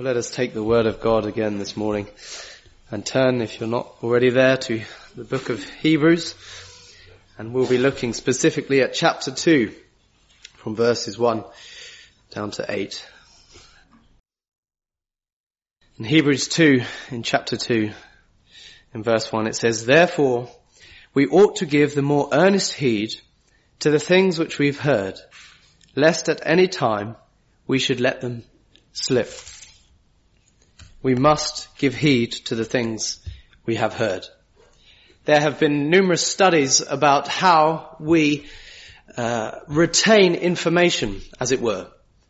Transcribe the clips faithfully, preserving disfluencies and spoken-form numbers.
Well, let us take the word of God again this morning and turn, if you're not already there, to the book of Hebrews. And we'll be looking specifically at chapter two from verses one down to eight. In Hebrews two, in chapter two, in verse one, it says, "Therefore, we ought to give the more earnest heed to the things which we've heard, lest at any time we should let them slip." We must give heed to the things we have heard. There have been numerous studies about how we uh, retain information, as it were.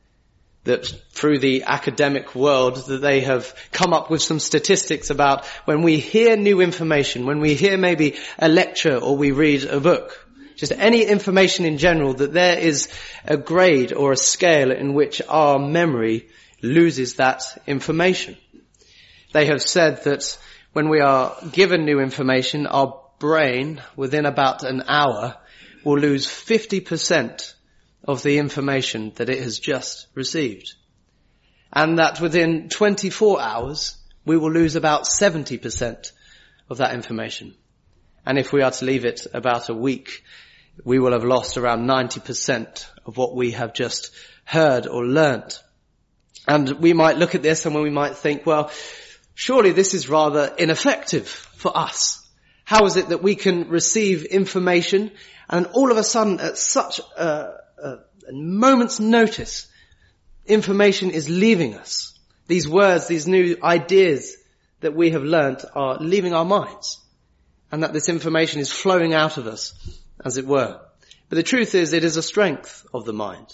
That through the academic world, that they have come up with some statistics about when we hear new information, when we hear maybe a lecture or we read a book, just any information in general, that there is a grade or a scale in which our memory loses that information. They have said that when we are given new information, our brain, within about an hour, will lose fifty percent of the information that it has just received. And that within twenty-four hours, we will lose about seventy percent of that information. And if we are to leave it about a week, we will have lost around ninety percent of what we have just heard or learnt. And we might look at this and we might think, well, surely this is rather ineffective for us. How is it that we can receive information and all of a sudden at such a, a, a moment's notice, information is leaving us? These words, these new ideas that we have learnt are leaving our minds, and that this information is flowing out of us, as it were. But the truth is, it is a strength of the mind.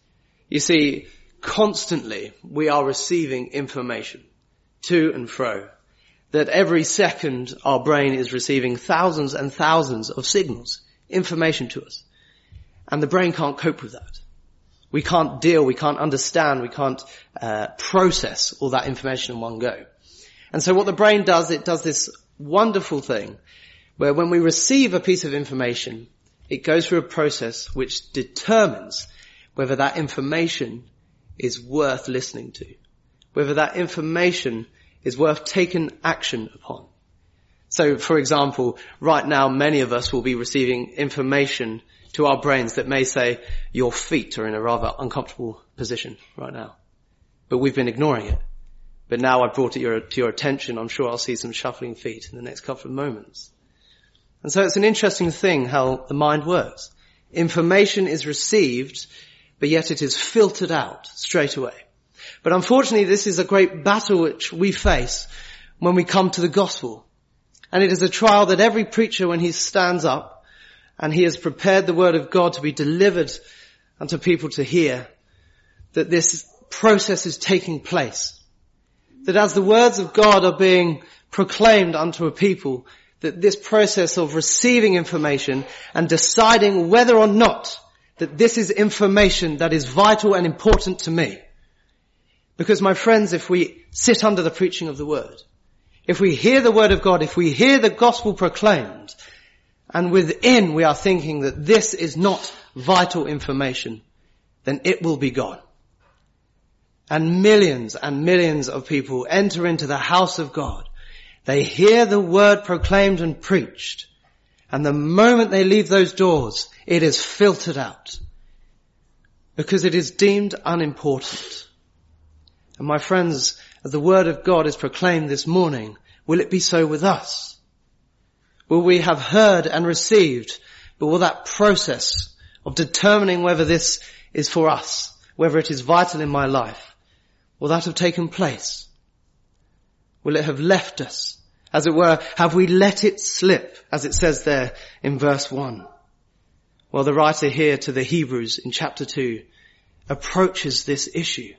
You see, constantly we are receiving information to and fro. That every second our brain is receiving thousands and thousands of signals, information to us. And the brain can't cope with that. We can't deal, we can't understand, we can't uh, process all that information in one go. And so what the brain does, it does this wonderful thing where when we receive a piece of information, it goes through a process which determines whether that information is worth listening to, whether that information is worth taking action upon. So, for example, right now many of us will be receiving information to our brains that may say, your feet are in a rather uncomfortable position right now. But we've been ignoring it. But now I've brought it your, to your attention, I'm sure I'll see some shuffling feet in the next couple of moments. And so it's an interesting thing how the mind works. Information is received, but yet it is filtered out straight away. But unfortunately, this is a great battle which we face when we come to the gospel. And it is a trial that every preacher, when he stands up and he has prepared the word of God to be delivered unto people to hear, that this process is taking place. That as the words of God are being proclaimed unto a people, that this process of receiving information and deciding whether or not that this is information that is vital and important to me. Because, my friends, if we sit under the preaching of the word, if we hear the word of God, if we hear the gospel proclaimed, and within we are thinking that this is not vital information, then it will be gone. And millions and millions of people enter into the house of God. They hear the word proclaimed and preached, and the moment they leave those doors, it is filtered out. Because it is deemed unimportant. And my friends, as the word of God is proclaimed this morning, will it be so with us? Will we have heard and received, but will that process of determining whether this is for us, whether it is vital in my life, will that have taken place? Will it have left us? As it were, have we let it slip, as it says there in verse one? Well, the writer here to the Hebrews in chapter two approaches this issue.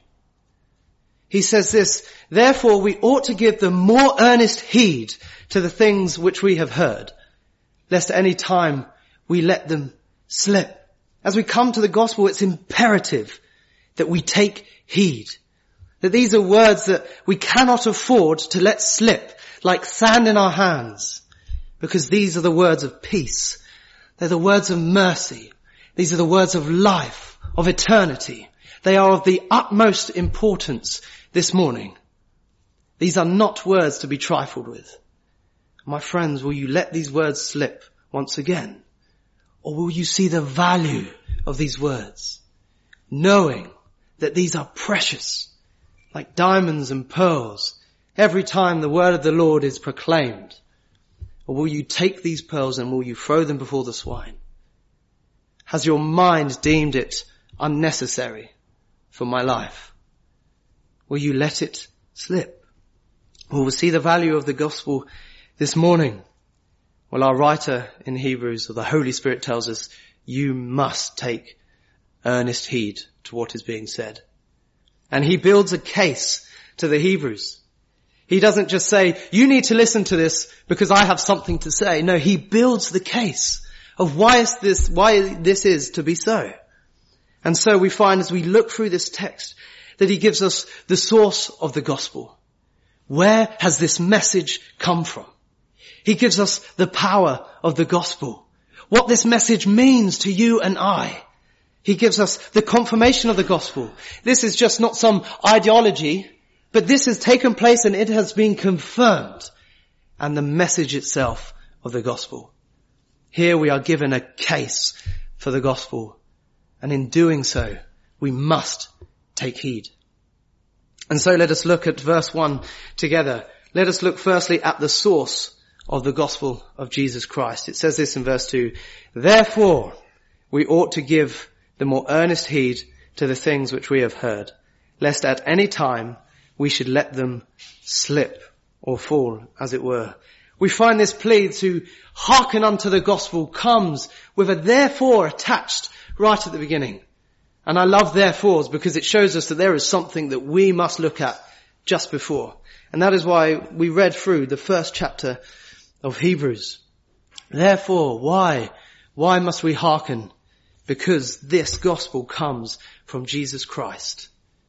He says this, "Therefore we ought to give the more earnest heed to the things which we have heard, lest at any time we let them slip." As we come to the gospel, it's imperative that we take heed. That these are words that we cannot afford to let slip like sand in our hands, because these are the words of peace. They're the words of mercy. These are the words of life, of eternity. They are of the utmost importance this morning. These are not words to be trifled with. My friends, will you let these words slip once again? Or will you see the value of these words, knowing that these are precious, like diamonds and pearls, every time the word of the Lord is proclaimed? Or will you take these pearls and will you throw them before the swine? Has your mind deemed it unnecessary for my life? Will you let it slip? Well, we'll see the value of the gospel this morning. Well, our writer in Hebrews, or the Holy Spirit, tells us, you must take earnest heed to what is being said. And he builds a case to the Hebrews. He doesn't just say, you need to listen to this because I have something to say. No, he builds the case of why is this, why this is to be so. And so we find as we look through this text that he gives us the source of the gospel. Where has this message come from? He gives us the power of the gospel. What this message means to you and I. He gives us the confirmation of the gospel. This is just not some ideology, but this has taken place and it has been confirmed. And the message itself of the gospel. Here we are given a case for the gospel. And in doing so, we must take heed. And so let us look at verse one together. Let us look firstly at the source of the gospel of Jesus Christ. It says this in verse two, therefore we ought to give the more earnest heed to the things which we have heard, lest at any time we should let them slip or fall, as it were. We find this plea to hearken unto the gospel comes with a therefore attached right at the beginning. And I love therefores because it shows us that there is something that we must look at just before. And that is why we read through the first chapter of Hebrews. Therefore, why? Why must we hearken? Because this gospel comes from Jesus Christ.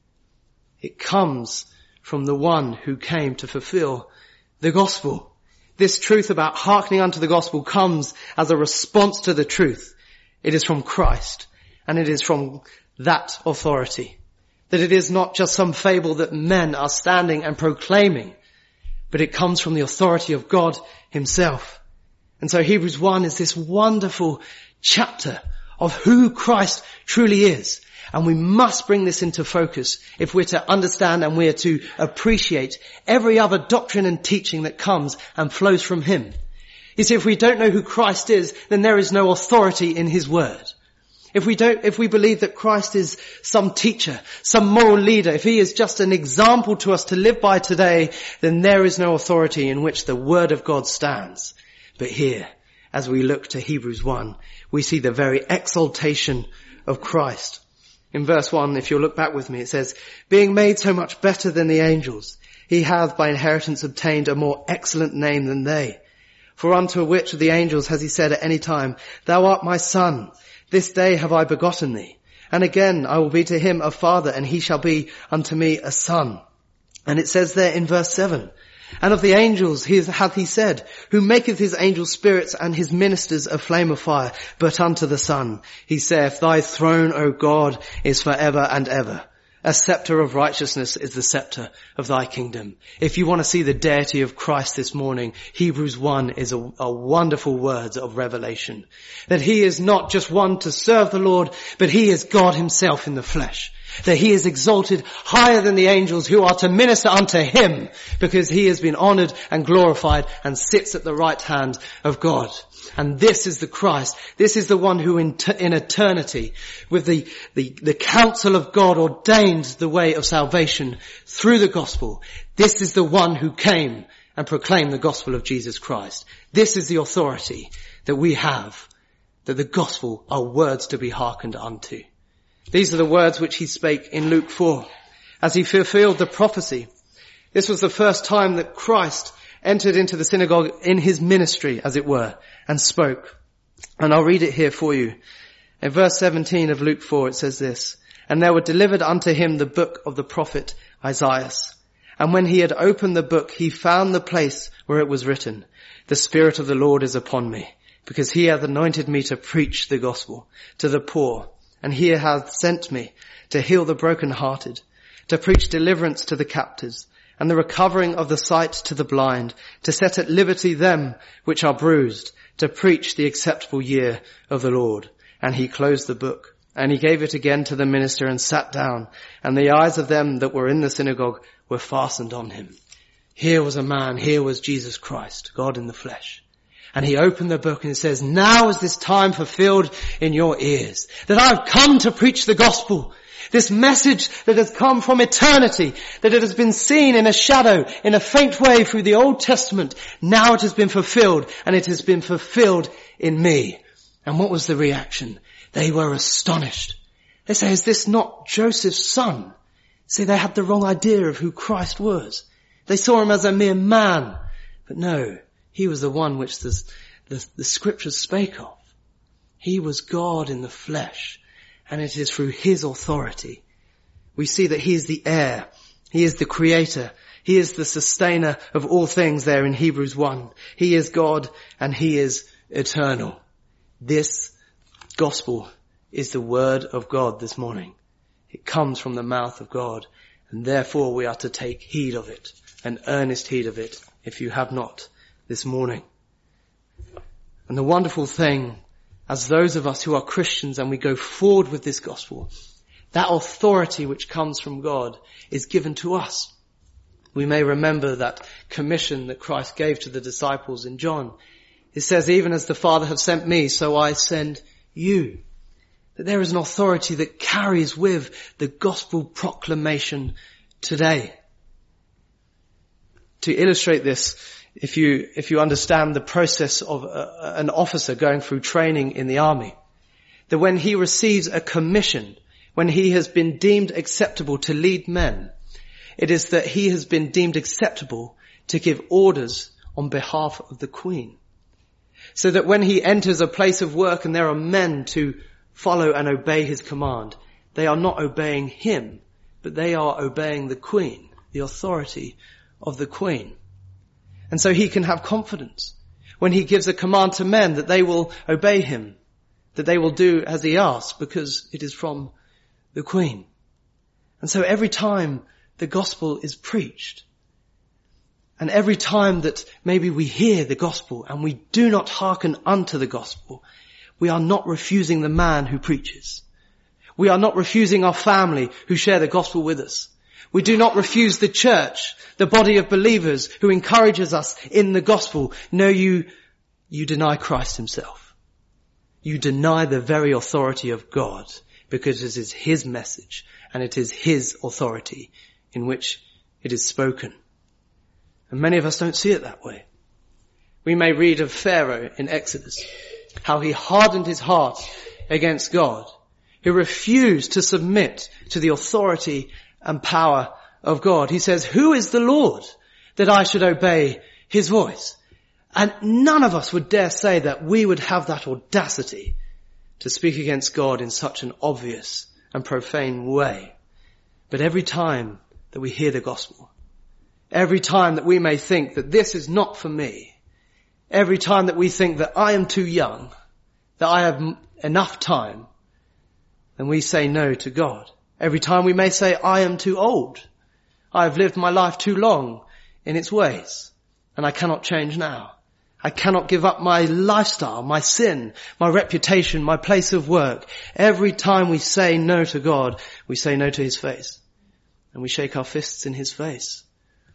It comes from the one who came to fulfill the gospel. This truth about hearkening unto the gospel comes as a response to the truth. It is from Christ, and it is from that authority. That it is not just some fable that men are standing and proclaiming, but it comes from the authority of God himself. And so Hebrews one is this wonderful chapter of who Christ truly is. And we must bring this into focus if we're to understand and we're to appreciate every other doctrine and teaching that comes and flows from him. You see, if we don't know who Christ is, then there is no authority in his word. If we don't, if we believe that Christ is some teacher, some moral leader, if he is just an example to us to live by today, then there is no authority in which the word of God stands. But here, as we look to Hebrews one, we see the very exaltation of Christ. In verse one, if you'll look back with me, it says, being made so much better than the angels, he hath by inheritance obtained a more excellent name than they. For unto which of the angels has he said at any time, thou art my son, this day have I begotten thee. And again, I will be to him a father, and he shall be unto me a son. And it says there in verse seven, and of the angels he hath he said, who maketh his angels spirits and his ministers a flame of fire. But unto the Son he saith, thy throne, O God, is for ever and ever. A scepter of righteousness is the scepter of thy kingdom. If you want to see the deity of Christ this morning, Hebrews one is a, a wonderful word of revelation. That he is not just one to serve the Lord, but he is God himself in the flesh. That he is exalted higher than the angels who are to minister unto him, because he has been honored and glorified and sits at the right hand of God. And this is the Christ. This is the one who in, t- in eternity, with the, the, the counsel of God, ordained the way of salvation through the gospel. This is the one who came and proclaimed the gospel of Jesus Christ. This is the authority that we have, that the gospel are words to be hearkened unto. These are the words which he spake in Luke four, as he fulfilled the prophecy. This was the first time that Christ entered into the synagogue in his ministry, as it were, and spoke. And I'll read it here for you. In verse seventeen of Luke four, it says this, and there were delivered unto him the book of the prophet Isaiah. And when he had opened the book, he found the place where it was written, the Spirit of the Lord is upon me, because he hath anointed me to preach the gospel to the poor. And he hath sent me to heal the brokenhearted, to preach deliverance to the captives, and the recovering of the sight to the blind, to set at liberty them which are bruised, to preach the acceptable year of the Lord. And he closed the book, and he gave it again to the minister and sat down, and the eyes of them that were in the synagogue were fastened on him. Here was a man, here was Jesus Christ, God in the flesh. And he opened the book and he says, now is this time fulfilled in your ears, that I've come to preach the gospel. This message that has come from eternity, that it has been seen in a shadow, in a faint way through the Old Testament. Now it has been fulfilled, and it has been fulfilled in me. And what was the reaction? They were astonished. They say, is this not Joseph's son? See, they had the wrong idea of who Christ was. They saw him as a mere man. But no, he was the one which the, the, the scriptures spake of. He was God in the flesh. And it is through his authority. We see that he is the heir. He is the creator. He is the sustainer of all things there in Hebrews one. He is God and he is eternal. This gospel is the word of God this morning. It comes from the mouth of God, and therefore we are to take heed of it, and earnest heed of it, if you have not this morning. And the wonderful thing, as those of us who are Christians and we go forward with this gospel, that authority which comes from God is given to us. We may remember that commission that Christ gave to the disciples in John. It says, even as the Father has sent me, so I send you. That there is an authority that carries with the gospel proclamation today. To illustrate this, if you, if you understand the process of a, an officer going through training in the army, that when he receives a commission, when he has been deemed acceptable to lead men, it is that he has been deemed acceptable to give orders on behalf of the Queen. So that when he enters a place of work and there are men to follow and obey his command, they are not obeying him, but they are obeying the Queen, the authority of the Queen. And so he can have confidence when he gives a command to men that they will obey him, that they will do as he asks because it is from the Queen. And so every time the gospel is preached, and every time that maybe we hear the gospel and we do not hearken unto the gospel, we are not refusing the man who preaches. We are not refusing our family who share the gospel with us. We do not refuse the church, the body of believers who encourages us in the gospel. No, you, you deny Christ himself. You deny the very authority of God because it is his message and it is his authority in which it is spoken. And many of us don't see it that way. We may read of Pharaoh in Exodus, how he hardened his heart against God. He refused to submit to the authority and power of God. He says, who is the Lord that I should obey his voice? And none of us would dare say that we would have that audacity to speak against God in such an obvious and profane way. But every time that we hear the gospel, every time that we may think that this is not for me, every time that we think that I am too young, that I have m- enough time, then we say no to God. Every time we may say, I am too old. I have lived my life too long in its ways, and I cannot change now. I cannot give up my lifestyle, my sin, my reputation, my place of work. Every time we say no to God, we say no to his face, and we shake our fists in his face.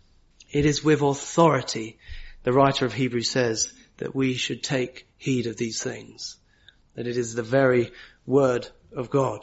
It is with authority, the writer of Hebrews says, that we should take heed of these things, that it is the very word of God.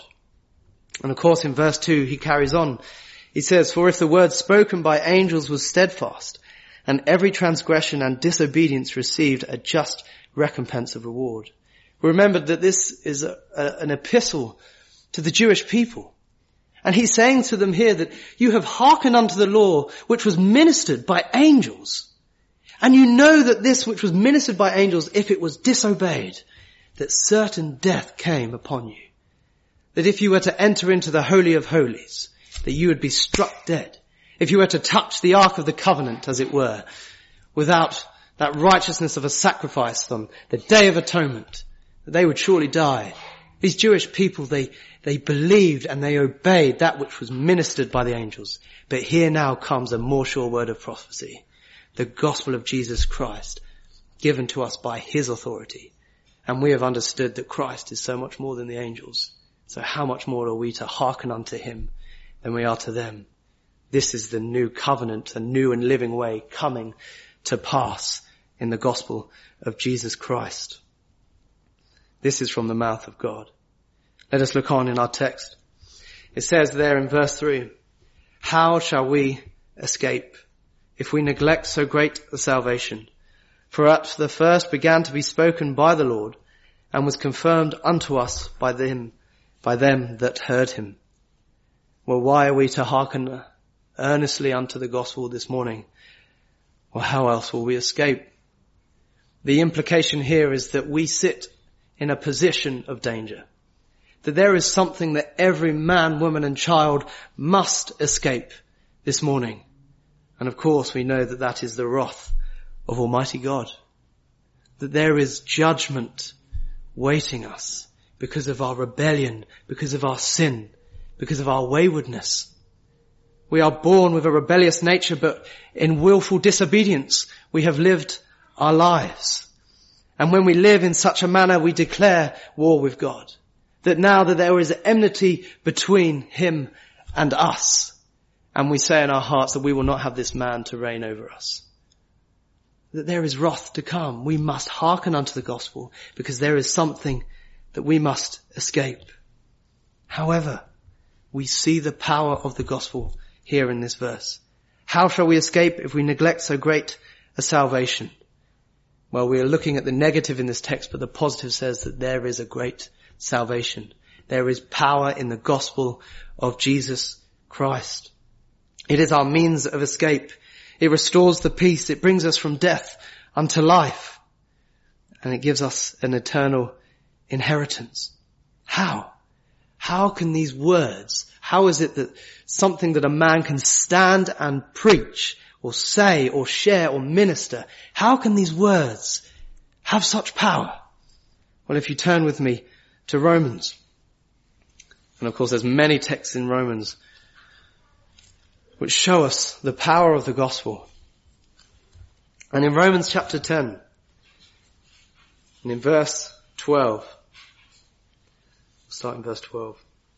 And of course in verse two he carries on. He says, for if the word spoken by angels was steadfast, and every transgression and disobedience received a just recompense of reward. Remember that this is a, a, an epistle to the Jewish people. And he's saying to them here that you have hearkened unto the law which was ministered by angels. And you know that this which was ministered by angels, if it was disobeyed, that certain death came upon you. That if you were to enter into the Holy of Holies, that you would be struck dead. If you were to touch the Ark of the Covenant, as it were, without that righteousness of a sacrifice on the Day of Atonement, that they would surely die These Jewish people, they, they believed and they obeyed that which was ministered by the angels. But here now comes a more sure word of prophecy. The gospel of Jesus Christ, given to us by his authority. And we have understood that Christ is so much more than the angels. So how much more are we to hearken unto him than we are to them? This is the new covenant, the new and living way coming to pass in the gospel of Jesus Christ. This is from the mouth of God. Let us look on in our text. It says there in verse three, how shall we escape if we neglect so great a salvation? For at the first began to be spoken by the Lord, and was confirmed unto us by them, by them that heard him. Well, why are we to hearken earnestly unto the gospel this morning? Well, how else will we escape? The implication here is that we sit in a position of danger. That there is something that every man, woman and child must escape this morning. And of course we know that that is the wrath of Almighty God. That there is judgment waiting us because of our rebellion, because of our sin, because of our waywardness. We are born with a rebellious nature, but in willful disobedience we have lived our lives. And when we live in such a manner, we declare war with God. That now that there is enmity between him and us. And we say in our hearts that we will not have this man to reign over us. That there is wrath to come. We must hearken unto the gospel because there is something that we must escape. However, we see the power of the gospel here in this verse. How shall we escape if we neglect so great a salvation? Well, we are looking at the negative in this text, but the positive says that there is a great salvation. There is power in the gospel of Jesus Christ. It is our means of escape. It restores the peace. It brings us from death unto life. And it gives us an eternal inheritance. How? How can these words, how is it that something that a man can stand and preach or say or share or minister, how can these words have such power? Well, if you turn with me to Romans, and of course there's many texts in Romans which show us the power of the gospel. And in Romans chapter ten, and in verse twelve, we'll start in verse twelve.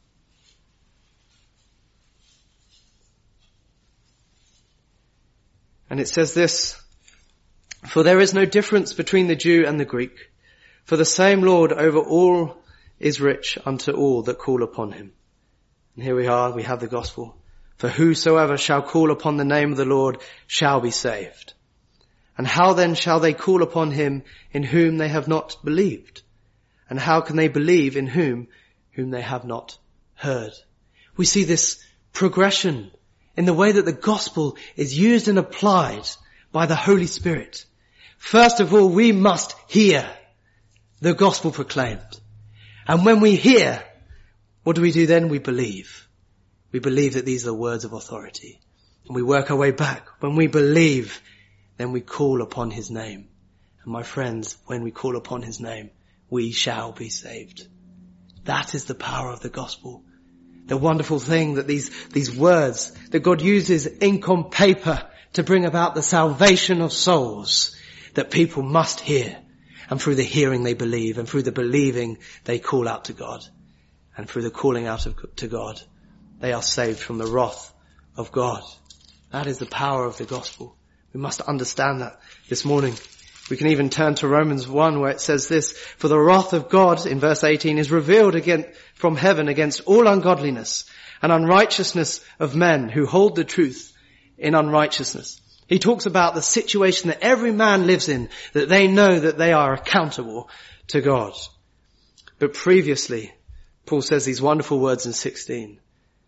And it says this, for there is no difference between the Jew and the Greek, for the same Lord over all is rich unto all that call upon him. And here we are, we have the gospel. For whosoever shall call upon the name of the Lord shall be saved. And how then shall they call upon him in whom they have not believed? And how can they believe in whom, whom they have not heard? We see this progression in the way that the gospel is used and applied by the Holy Spirit. First of all, we must hear the gospel proclaimed. And when we hear, what do we do then? We believe. We believe that these are words of authority. And we work our way back. When we believe, then we call upon his name. And my friends, when we call upon his name, we shall be saved. That is the power of the gospel. The wonderful thing that these, these words that God uses ink on paper to bring about the salvation of souls that people must hear. And through the hearing they believe, and through the believing they call out to God. And through the calling out of, to God, they are saved from the wrath of God. That is the power of the gospel. We must understand that this morning. We can even turn to Romans one where it says this, for the wrath of God, in verse eighteen, is revealed again from heaven against all ungodliness and unrighteousness of men who hold the truth in unrighteousness. He talks about the situation that every man lives in, that they know that they are accountable to God. But previously, Paul says these wonderful words in sixteen.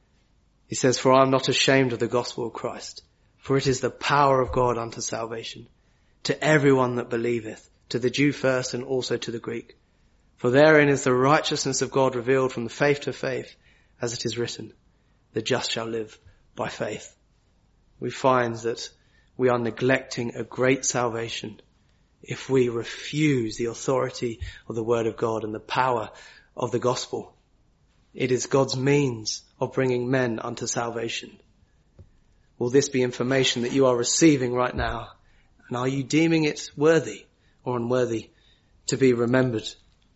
He says, for I am not ashamed of the gospel of Christ, for it is the power of God unto salvation, to everyone that believeth, to the Jew first and also to the Greek. For therein is the righteousness of God revealed from the faith to faith, as it is written, the just shall live by faith. We find that we are neglecting a great salvation if we refuse the authority of the word of God and the power of the gospel. It is God's means of bringing men unto salvation. Will this be information that you are receiving right now? And are you deeming it worthy or unworthy to be remembered?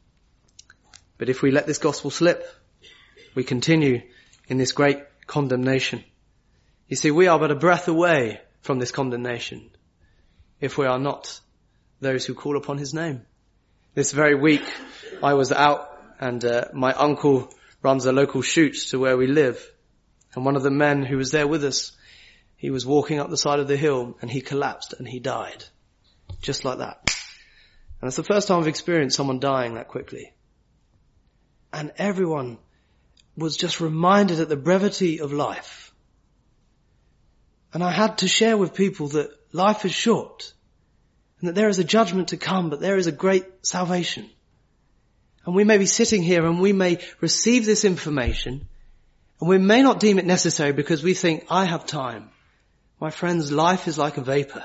But if we let this gospel slip, we continue in this great condemnation. You see, we are but a breath away from this condemnation if we are not those who call upon his name. This very week I was out and uh, my uncle runs a local shoot to where we live. And one of the men who was there with us, he was walking up the side of the hill and he collapsed and he died. Just like that. And it's the first time I've experienced someone dying that quickly. And everyone was just reminded at the brevity of life. And I had to share with people that life is short and that there is a judgment to come, but there is a great salvation. And we may be sitting here and we may receive this information and we may not deem it necessary because we think, I have time. My friends, life is like a vapor.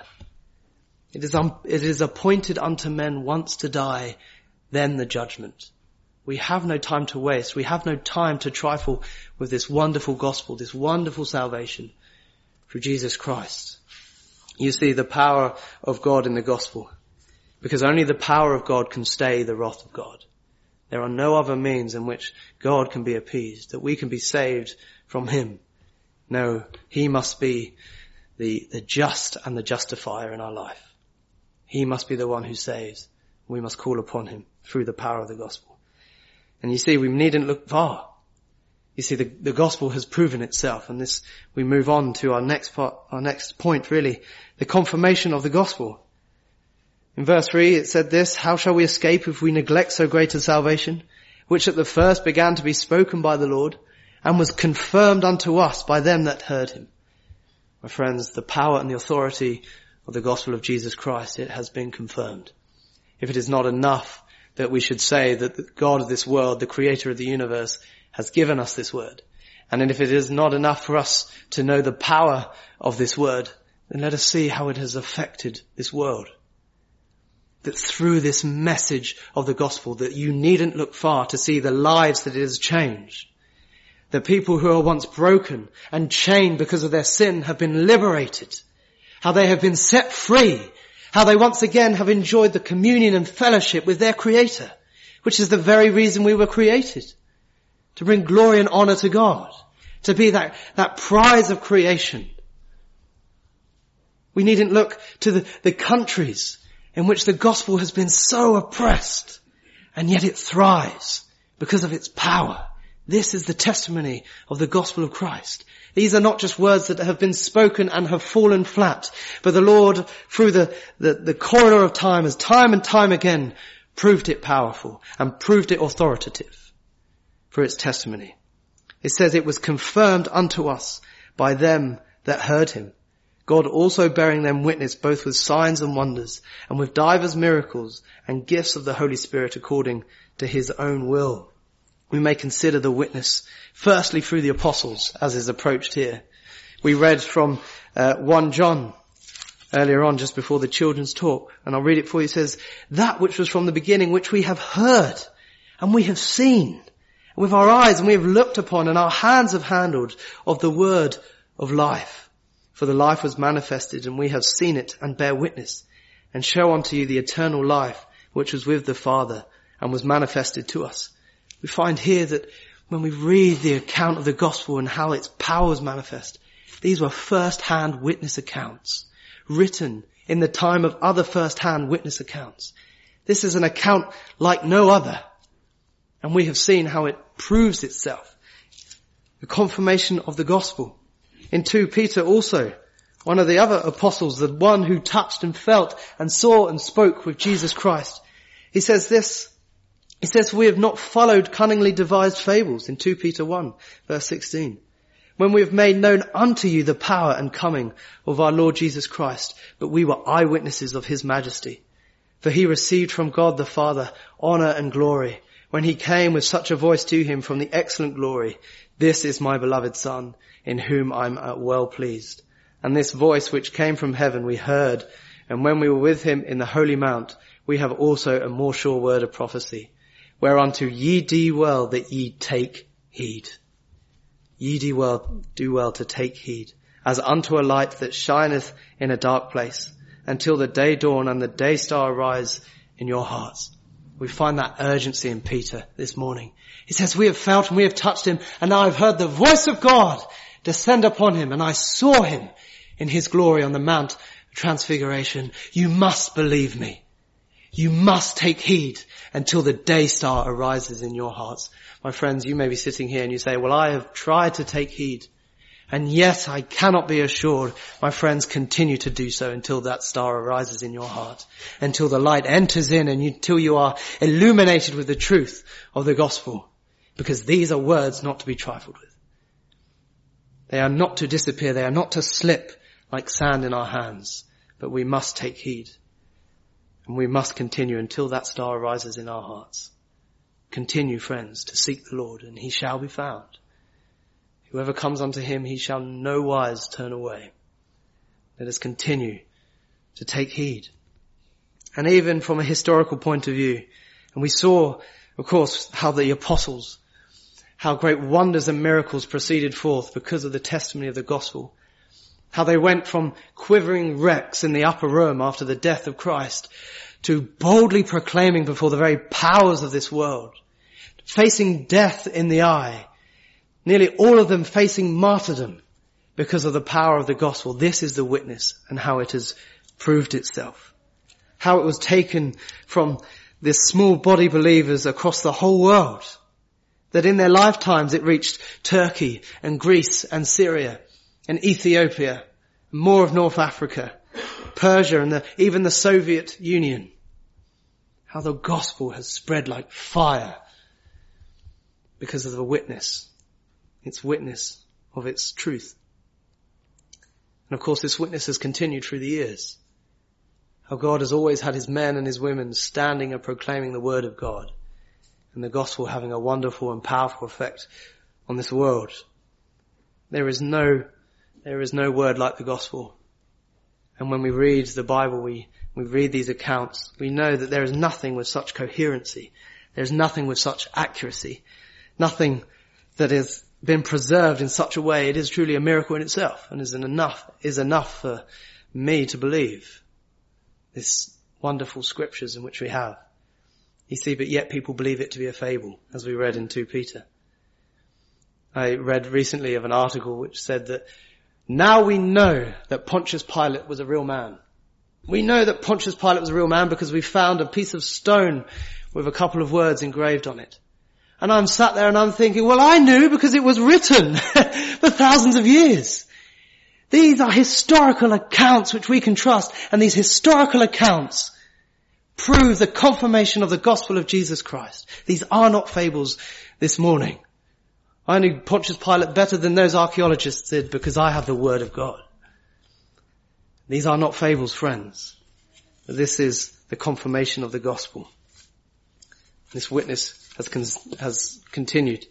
It is, um, it is appointed unto men once to die, then the judgment. We have no time to waste. We have no time to trifle with this wonderful gospel, this wonderful salvation through Jesus Christ. You see the power of God in the gospel, because only the power of God can stay the wrath of God. There are no other means in which God can be appeased, that we can be saved from him. No, he must be the, the just and the justifier in our life. He must be the one who saves. We must call upon him through the power of the gospel. And you see, we needn't look far. You see, the, the gospel has proven itself, and this, we move on to our next part, our next point really, the confirmation of the gospel. In verse three it said this, how shall we escape if we neglect so great a salvation, which at the first began to be spoken by the Lord, and was confirmed unto us by them that heard him. My friends, the power and the authority of the gospel of Jesus Christ, it has been confirmed. If it is not enough that we should say that the God of this world, the creator of the universe, has given us this word, and if it is not enough for us to know the power of this word, then let us see how it has affected this world. That through this message of the gospel, that you needn't look far to see the lives that it has changed. The people who are once broken and chained because of their sin have been liberated. How they have been set free. How they once again have enjoyed the communion and fellowship with their Creator, which is the very reason we were created. To bring glory and honor to God. To be that, that prize of creation. We needn't look to the, the countries in which the gospel has been so oppressed, and yet it thrives because of its power. This is the testimony of the gospel of Christ. These are not just words that have been spoken and have fallen flat, but the Lord, through the, the, the corridor of time, has time and time again proved it powerful and proved it authoritative for its testimony. It says it was confirmed unto us by them that heard him. God also bearing them witness both with signs and wonders, and with divers miracles and gifts of the Holy Spirit according to his own will. We may consider the witness firstly through the apostles, as is approached here. We read from uh, First John earlier on, just before the children's talk, and I'll read it for you. It says, that which was from the beginning, which we have heard and we have seen with our eyes and we have looked upon and our hands have handled of the word of life. For the life was manifested, and we have seen it and bear witness, and show unto you the eternal life which was with the Father and was manifested to us. We find here that when we read the account of the gospel and how its power was manifest, these were first-hand witness accounts, written in the time of other first-hand witness accounts. This is an account like no other, and we have seen how it proves itself. The confirmation of the gospel. In Second Peter also, one of the other apostles, the one who touched and felt and saw and spoke with Jesus Christ, he says this, he says, we have not followed cunningly devised fables in Second Peter one, verse sixteen, when we have made known unto you the power and coming of our Lord Jesus Christ, but we were eyewitnesses of his majesty. For he received from God the Father honor and glory, when he came with such a voice to him from the excellent glory, this is my beloved Son, in whom I'm well pleased. And this voice which came from heaven we heard, and when we were with him in the holy mount, we have also a more sure word of prophecy, whereunto ye do well that ye take heed. Ye do well, do well to take heed, as unto a light that shineth in a dark place, until the day dawn and the day star arise in your hearts. We find that urgency in Peter this morning. He says, we have felt and we have touched him, and now I've heard the voice of God descend upon him, and I saw him in his glory on the Mount of Transfiguration. You must believe me. You must take heed until the day star arises in your hearts. My friends, you may be sitting here and you say, well, I have tried to take heed, and yet I cannot be assured. My friends, continue to do so until that star arises in your heart, until the light enters in, and you, until you are illuminated with the truth of the gospel. Because these are words not to be trifled with. They are not to disappear. They are not to slip like sand in our hands. But we must take heed. And we must continue until that star arises in our hearts. Continue, friends, to seek the Lord, and he shall be found. Whoever comes unto him, he shall no wise turn away. Let us continue to take heed. And even from a historical point of view, and we saw, of course, how the apostles, how great wonders and miracles proceeded forth because of the testimony of the gospel. How they went from quivering wrecks in the upper room after the death of Christ to boldly proclaiming before the very powers of this world, facing death in the eye, nearly all of them facing martyrdom because of the power of the gospel. This is the witness and how it has proved itself. How it was taken from this small body believers across the whole world, that in their lifetimes it reached Turkey and Greece and Syria and Ethiopia, more of North Africa, Persia and the, even the Soviet Union. How the gospel has spread like fire because of the witness, its witness of its truth. And of course this witness has continued through the years. How God has always had his men and his women standing and proclaiming the word of God, and the gospel having a wonderful and powerful effect on this world. There is no, there is no word like the gospel. And when we read the Bible, we, we read these accounts, we know that there is nothing with such coherency. There's nothing with such accuracy. Nothing that has been preserved in such a way. It is truly a miracle in itself, and is enough, is enough for me to believe this wonderful scriptures in which we have. You see, but yet people believe it to be a fable, as we read in Second Peter. I read recently of an article which said that now we know that Pontius Pilate was a real man. We know that Pontius Pilate was a real man because we found a piece of stone with a couple of words engraved on it. And I'm sat there and I'm thinking, well, I knew because it was written for thousands of years. These are historical accounts which we can trust, and these historical accounts prove the confirmation of the gospel of Jesus Christ. These are not fables this morning. I knew Pontius Pilate better than those archaeologists did because I have the word of God. These are not fables, friends. This is the confirmation of the gospel. This witness has, con- has continued.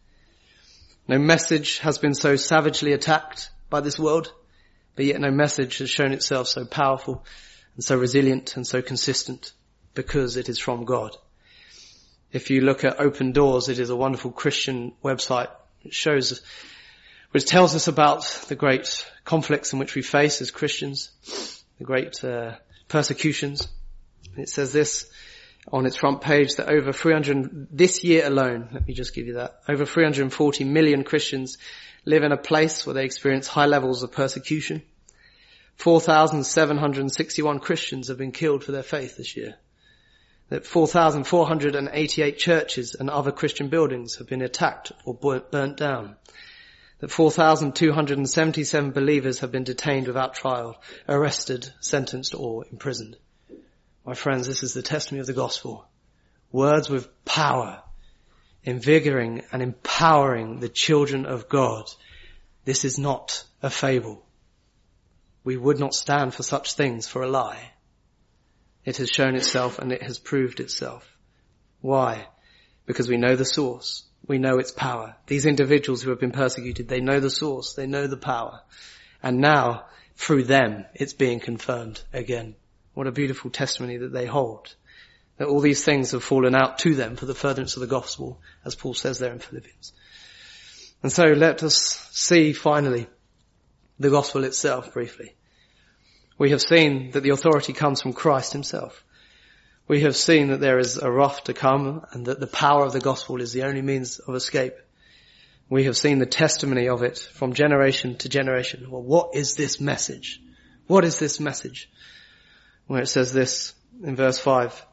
No message has been so savagely attacked by this world, but yet no message has shown itself so powerful and so resilient and so consistent because it is from God. If you look at Open Doors, it is a wonderful Christian website which shows, which tells us about the great conflicts in which we face as Christians, the great uh, persecutions. It says this on its front page, that over three hundred, this year alone, let me just give you that, over three hundred forty million Christians live in a place where they experience high levels of persecution. four thousand seven hundred sixty-one Christians have been killed for their faith this year. That four thousand four hundred eighty-eight churches and other Christian buildings have been attacked or burnt down. That four thousand two hundred seventy-seven believers have been detained without trial, arrested, sentenced, or imprisoned. My friends, this is the testimony of the gospel. Words with power, invigorating and empowering the children of God. This is not a fable. We would not stand for such things for a lie. It has shown itself and it has proved itself. Why? Because we know the source. We know its power. These individuals who have been persecuted, they know the source. They know the power. And now, through them, it's being confirmed again. What a beautiful testimony that they hold. That all these things have fallen out to them for the furtherance of the gospel, as Paul says there in Philippians. And so let us see finally the gospel itself briefly. We have seen that the authority comes from Christ himself. We have seen that there is a wrath to come and that the power of the gospel is the only means of escape. We have seen the testimony of it from generation to generation. Well, what is this message? What is this message? Where it says this in verse five.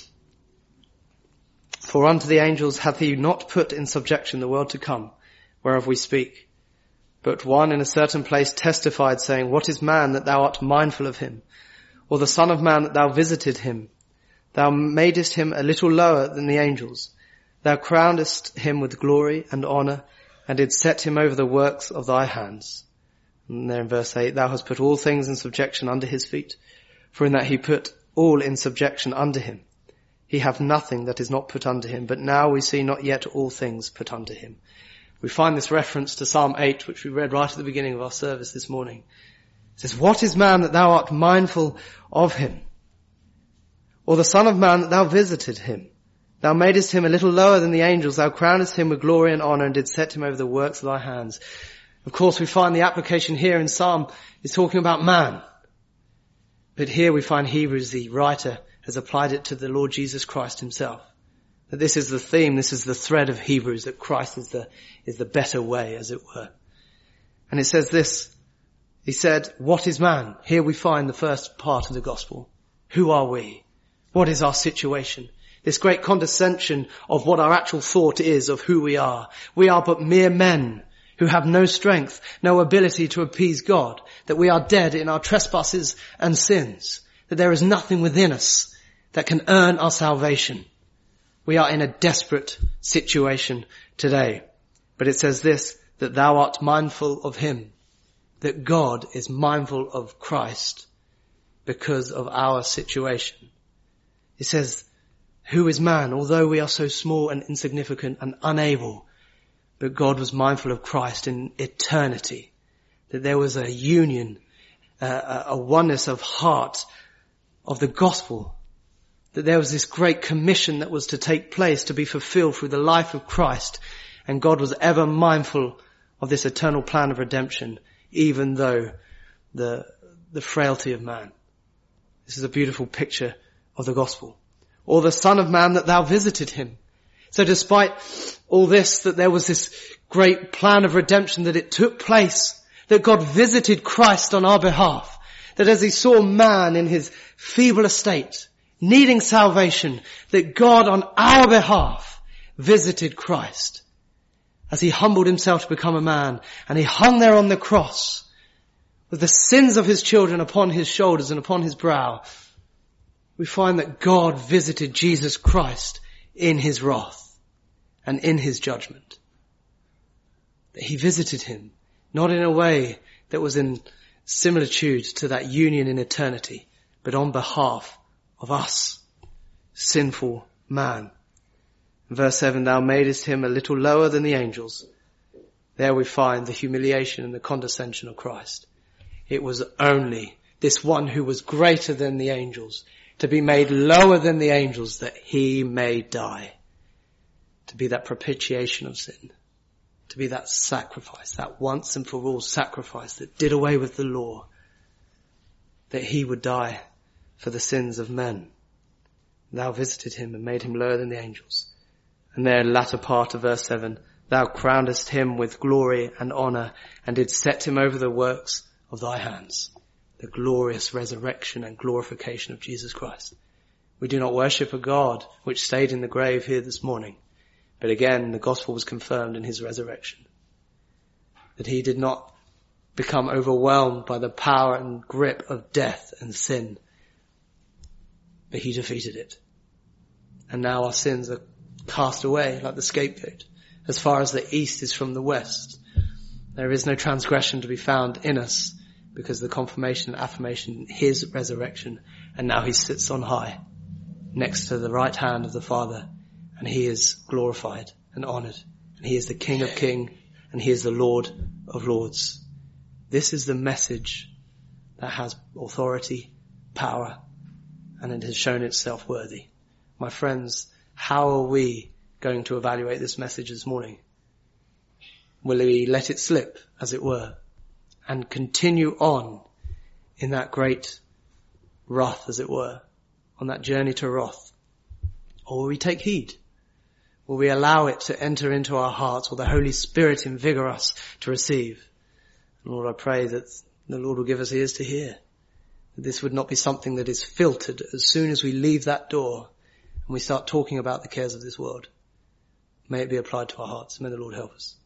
For unto the angels hath he not put in subjection the world to come, whereof we speak. But one in a certain place testified, saying, What is man that thou art mindful of him? Or the son of man that thou visited him? Thou madest him a little lower than the angels. Thou crownedest him with glory and honour, and didst set him over the works of thy hands. And there in verse eight, Thou hast put all things in subjection under his feet. For in that he put all in subjection under him. He hath nothing that is not put under him, but now we see not yet all things put under him. We find this reference to Psalm eight, which we read right at the beginning of our service this morning. It says, What is man that thou art mindful of him? Or the son of man that thou visited him? Thou madest him a little lower than the angels. Thou crownedest him with glory and honour, and didst set him over the works of thy hands. Of course, we find the application here in Psalm is talking about man. But here we find Hebrews, the writer, has applied it to the Lord Jesus Christ himself. That this is the theme, this is the thread of Hebrews, that Christ is the, is the better way, as it were. And it says this, he said, What is man? Here we find the first part of the gospel. Who are we? What is our situation? This great condescension of what our actual thought is of who we are. We are but mere men who have no strength, no ability to appease God, that we are dead in our trespasses and sins, that there is nothing within us that can earn our salvation. We are in a desperate situation today. But it says this, that thou art mindful of him, that God is mindful of Christ because of our situation. It says, who is man, although we are so small and insignificant and unable, but God was mindful of Christ in eternity, that there was a union, uh, a oneness of heart of the gospel, that there was this great commission that was to take place, to be fulfilled through the life of Christ, and God was ever mindful of this eternal plan of redemption, even though the, the frailty of man. This is a beautiful picture of the gospel. Or the son of man that thou visited him. So despite all this, that there was this great plan of redemption, that it took place, that God visited Christ on our behalf, that as he saw man in his feeble estate, needing salvation, that God on our behalf visited Christ as he humbled himself to become a man, and he hung there on the cross with the sins of his children upon his shoulders and upon his brow. We find that God visited Jesus Christ in his wrath and in his judgment. That he visited him, not in a way that was in similitude to that union in eternity, but on behalf of us, sinful man. In verse seven, thou madest him a little lower than the angels. There we find the humiliation and the condescension of Christ. It was only this one who was greater than the angels, to be made lower than the angels, that he may die. To be that propitiation of sin. To be that sacrifice, that once and for all sacrifice that did away with the law. That he would die for the sins of men. Thou visited him and made him lower than the angels. And there, latter part of verse seven, thou crownedest him with glory and honour, and didst set him over the works of thy hands. The glorious resurrection and glorification of Jesus Christ. We do not worship a God which stayed in the grave here this morning. But again, the gospel was confirmed in his resurrection. That he did not become overwhelmed by the power and grip of death and sin, but he defeated it. And now our sins are cast away like the scapegoat, as far as the east is from the west. There is no transgression to be found in us, because of the confirmation and affirmation, his resurrection, and now he sits on high, next to the right hand of the Father, and he is glorified and honoured, and he is the King of Kings, and he is the Lord of Lords. This is the message that has authority, power, and it has shown itself worthy. My friends, how are we going to evaluate this message this morning? Will we let it slip, as it were, and continue on in that great wrath, as it were, on that journey to wrath? Or will we take heed? Will we allow it to enter into our hearts? Will the Holy Spirit invigor us to receive? And Lord, I pray that the Lord will give us ears to hear. That this would not be something that is filtered as soon as we leave that door and we start talking about the cares of this world. May it be applied to our hearts. May the Lord help us.